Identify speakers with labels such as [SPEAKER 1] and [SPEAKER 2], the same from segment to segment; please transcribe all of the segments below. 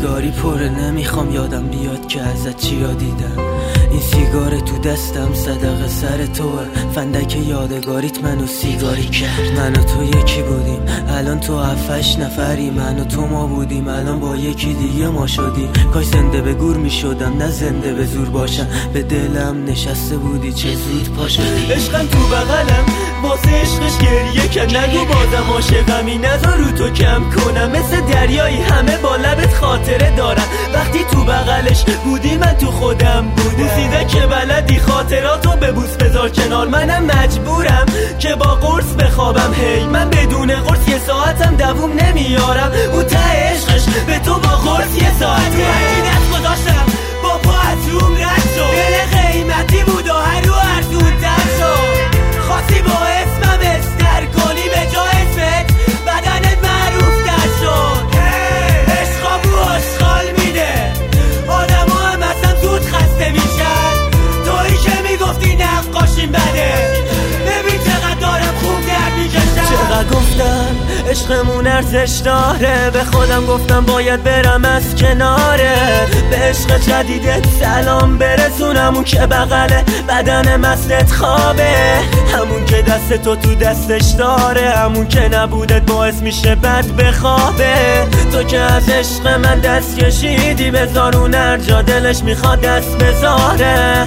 [SPEAKER 1] سیگاری پره نمیخوام یادم بیاد که ازت چیا دیدم. این سیگار تو دستم صدقه سر توه، فندک یادگاریت منو سیگاری کرد. من و تو یکی بودیم الان تو 7-8 نفری، من و تو ما بودیم الان با یکی دیگه ما شدیم. کاش زنده به گور میشدم نه زنده به زور باشم، به دلم نشسته بودی چه زود پا شدی. عشقم تو بغلم واسه عشقش گریه کرد، نگو بازم عاشقمی نذار رو تو کم کنم. مثل دریایی همه با لبت خاطره دارم، وقتی تو بغلش بودی من تو خودم بودم. بوسیده که بلدی خاطراتو ببوس بذار کنار، منم مجبورم که با قرص بخوابم. هی من بدون قرص یه ساعتم دووم نمیارم، اون ته عشقش به تو با قرص یه ساعت دست گذاشتم با پا از روم رد شد. دل قیمتی بود و هر رو ارزون در شد، خواستی با اسمم استر کنی به جا اسمت بدنت معروف در شد. عشقا بو آشغال میده، آدم ها هم اصلا زود خسته میشن. تویی که میگفتی نقاشیم بده، ببین چقدر دارم خوب درد میکشم. چقدر گفتم عشقمون ارزش داره، به خودم گفتم باید برم از کناره. به عشق جدیدت سلام برسونم، اون که بغل بدن مستت خوابه، همون که دست تو دستش داره، همون که نبودت باعث میشه بد بخوابه. تو که از عشق من دست کشیدی، بذار اون هر جا دلش میخواد دست بذاره.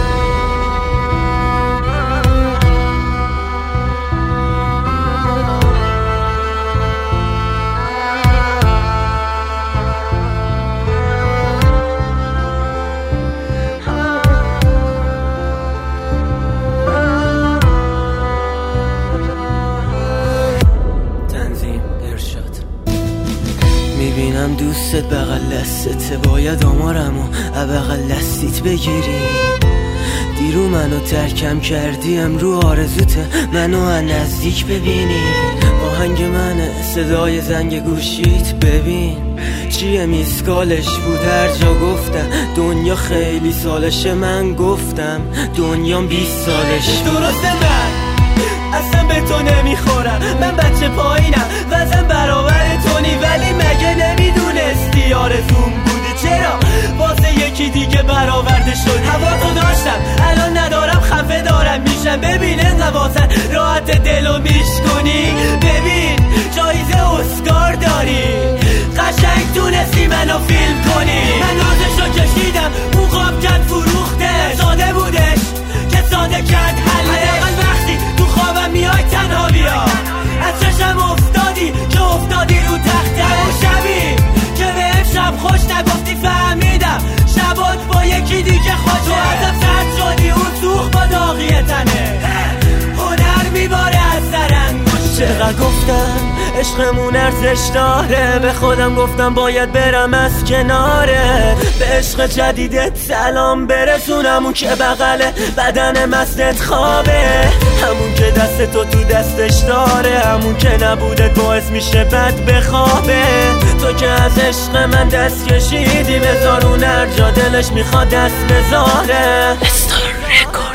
[SPEAKER 1] میبینم دوستت بغل دستته، باید آمارمو بغل دستیت بگیری. دیرو منو ترکم کردی، امرو آرزوته منو از نزدیک ببینی. آهنگ منه صدای زنگ گوشیت، ببین چیه میسکالش بود هر جا گفتم. دنیا خیلی سالشه، من گفتم دنیام 20 سالشه. درسته من اصلا به تو نمیخورم، من بچه پایینم وزن برابر تونی، ولی مگه نمیدونستی آرزوم بودی؟ چرا واسه یکی دیگه برآورده شدی؟ هوا تو داشتم الان ندارم، خفه دارم میشم. ببین انقدر واسه راحت دلو میشکنی، ببین جایزه اسکار داری، قشنگ تونستی منو فیلم کنی. من نازشو کشیدم اون خواب کرد فروخته، ساده بودش که ساده کرد حله. وقتی تو خوابم میای تنها بیا، از چشم افتادی که افتادی رو تخته. اون شبی که به شب خوش نگفتی فهمیدم شبات با یکی دیگه خوشه. تو ازم سرد شدی، اون سوخ با داغی تنه، هنر میباره از سر انگشته. چقدر گفتم عشقمون ارزش داره، به خودم گفتم باید برم از کناره. به عشق جدیدت سلام برسونم، اون که بغل بدن مستت خوابه، همون که دست تو دستش داره، همون که نبودت باعث میشه بد بخوابه. تو که از عشق من دست کشیدی، بذار اون هر جا دلش میخواد دست بذاره.